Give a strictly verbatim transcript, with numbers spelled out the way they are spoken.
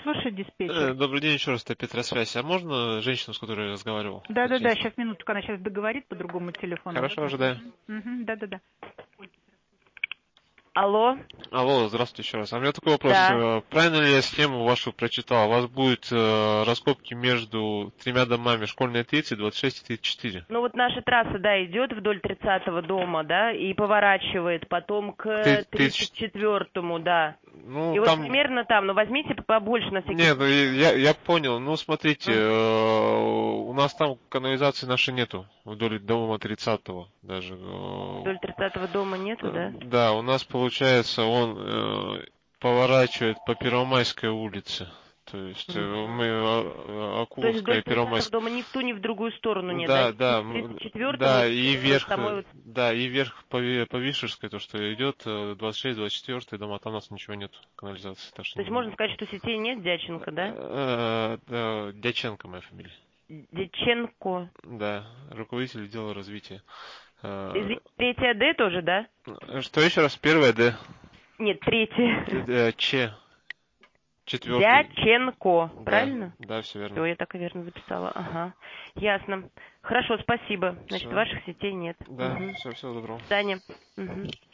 слушает диспетчер. Э, Добрый день еще раз, это Петросвязь. А можно женщину, с которой я разговаривал? Да-да-да, сейчас минутку, она сейчас договорит по другому телефону. Хорошо, ожидаю. Угу, да-да-да. Алло. Алло, здравствуйте еще раз. А у меня такой вопрос. Да. Э, Правильно ли я схему вашу прочитал? У вас будет э, раскопки между тремя домами: Школьная тридцать, двадцать шесть и тридцать четыре. Ну вот наша трасса, да, идет вдоль тридцатого дома, да, и поворачивает потом к тридцать четвёртому, да. Ну, И там... вот примерно там, ну возьмите побольше на всякий Нет, ну, случай. я, я понял. Ну, смотрите, Мгм. э, у нас там канализации нашей нету, вдоль дома тридцатого даже. э, Вдоль тридцатого дома нету, э, да? Да, у нас, получается, он э, поворачивает по Первомайской улице. То есть э, мы Мгм. э, То есть Акуловская вдоль и тридцатого Первомайская. дома ни в ту, ни в другую сторону нет, да? Да, Ни да, к м, тридцать четвёртому, да, ни и к вверх, самой э, вот... да, и вверх по, Ви- по Вишерской, то, что идет, э, двадцать шесть, двадцать четыре дома, там у нас ничего нет, канализации. Так что... То есть можно сказать, что сетей нет, Дяченко, да? Э, э, Дяченко моя фамилия. Дяченко. Да, руководитель отдела развития. Э, Извините, третья Д тоже, да? Что еще раз? Первое Д. Нет, третья. Д- Д- Ч. Четвертый. Дяченко, Да, правильно? да, все Все, верно. я так и верно записала. Ага. Ясно. Хорошо, спасибо. Значит, Все. ваших сетей нет. Да, Угу. все, всего доброго. До свидания. Угу.